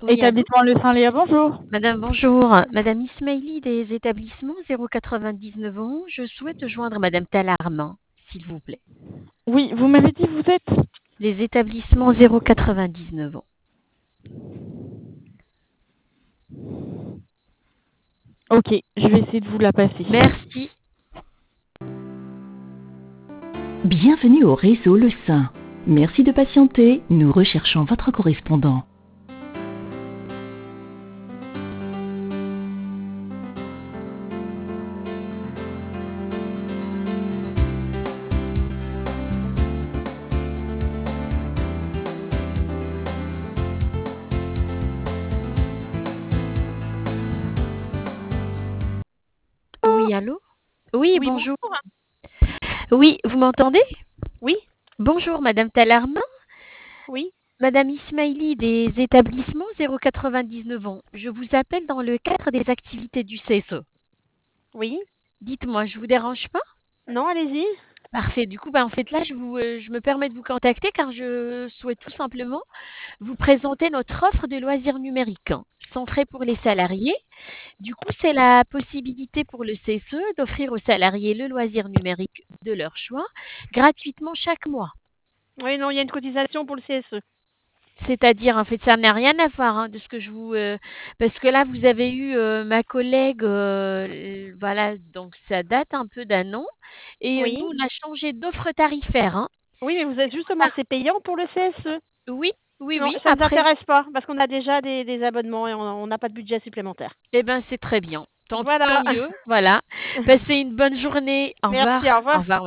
Oui, allô? Établissement Le Saint-Léa, bonjour. Madame, bonjour. Madame Ismaili des établissements 099 ans. Je souhaite joindre Madame Talarmin, s'il vous plaît. Oui, vous m'avez dit vous êtes? Les établissements 099 ans. Ok, je vais essayer de vous la passer. Merci. Bienvenue au réseau Le Saint. Merci de patienter, nous recherchons votre correspondant. Oui, allô? Oui, Oui, bonjour. bonjour. Oui, vous m'entendez? Oui, Bonjour, Madame Talarmin. oui, Madame Ismaili des établissements 099 ans. Je vous appelle dans le cadre des activités du CSE. oui. Dites-moi, je vous dérange pas? Non, allez-y. Parfait. Du coup, en fait, là, je me permets de vous contacter car je souhaite tout simplement vous présenter notre offre de loisirs numériques, hein, sans frais pour les salariés. Du coup, c'est la possibilité pour le CSE d'offrir aux salariés le loisir numérique de leur choix gratuitement chaque mois. Oui, non, il y a une cotisation pour le CSE. C'est-à-dire, en fait, ça n'a rien à voir hein, de ce que parce que là, vous avez eu ma collègue, voilà, donc ça date un peu d'un an. Et Oui. nous, on a changé d'offre tarifaire. Hein. Oui, mais vous êtes justement, c'est payant pour le CSE. Oui, oui, Non, oui. ça ne nous Après, intéresse pas parce qu'on a déjà des abonnements et on n'a pas de budget supplémentaire. eh ben, c'est très bien. Tant Voilà. mieux. Voilà. Passez une bonne journée. Au revoir. Merci, au Au revoir. revoir.